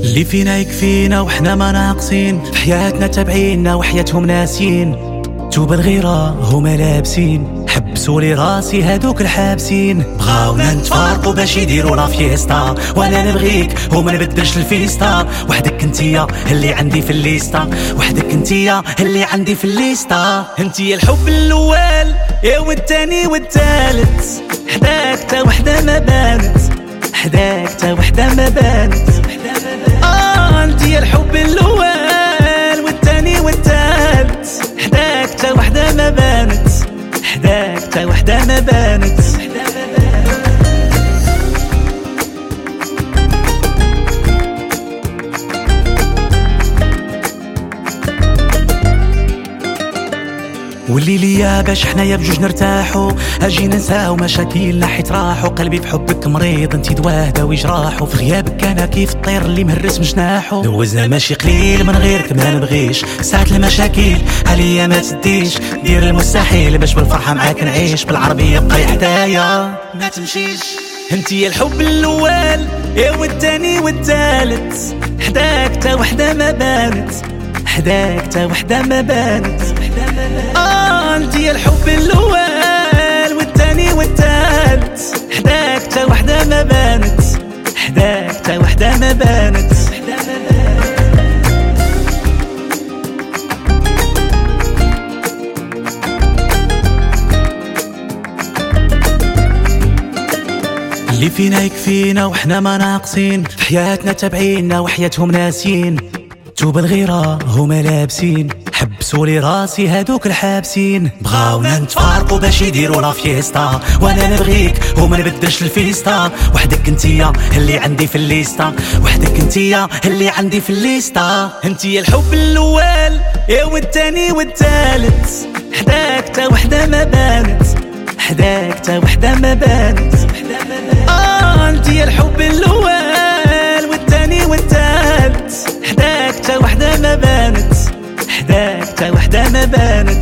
اللي فينا يكفينا وحنا ما ناقصين، في حياتنا تابعينا وحياتهم ناسين. توب الغيرة هما لابسين، حبسوا لي راسي هادوك الحابسين. بغاونا نتفارقوا باش يديروا لا فيستا، وانا نبغيك وما نبدلش الفيستا. وحدك انتيا اللي عندي في الليستا، وحدك انتيا اللي عندي في الليستا. انتي الحب الاول يا والتاني والتالت، حداك تا وحده ما بانت، حداك تا وحده ما بانت. انتي الحب الاول والتاني والتالت، حداك تا وحده ما بانت، حداك تا وحده ما بانت. واللي ليا باش حنايا بجوج نرتاحو، اجي ننساو مشاكلنا حيت راحو. قلبي بحبك مريض انتي دواه داوي جراحو، في غيابك انا كيف الطير اللي مهرس من جناحو. دوزنا ماشي قليل من غيرك ما نبغيش، ساعات المشاكل عليا ما تديش. دير المستحيل باش بالفرحه معاك نعيش، بالعربيه بقاي حدايا ما تمشيش. انتي الحب الاول يا والتاني والتالت، حداك تا وحده ما بانت، حداك تا وحده ما بانت. انتي الحب الاول والتاني والتالت، حداك تا وحده ما بانت، حداك تا وحده ما بانت. اللي فينا يكفينا وحنا ما ناقصين، في حياتنا تابعينا وحياتهم ناسين. توب الغيرة هما لابسين، حبسوا لي راسي هادوك الحابسين. بغاونا نتفارقوا باش يديروا لا فيستا، وانا نبغيك وما نبدلش الفيستا. وحدك انتيا اللي عندي في الليستا، وحدك انتيا اللي عندي في الليستا. انتي الحب الاول يا والتاني والتالت، حداك تا وحده ما بانت، حداك تا وحده ما بانت. انتي الحب الاول والتاني والتالت، حداك تا وحده ما بانت، حداك تا وحده ما بانت.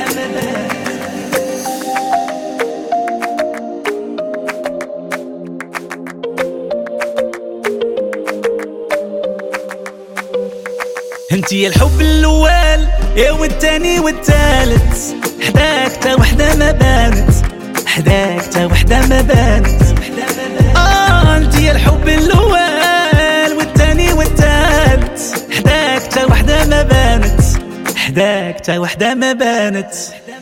انتي الحب الاول يا والتاني والتالت، حداك تا وحده ما بانت، حداك تا وحده ما بانت. انتي الحب الاول والتاني والتالت، حداك تا وحده ما بانت، حداك تا وحده ما بانت.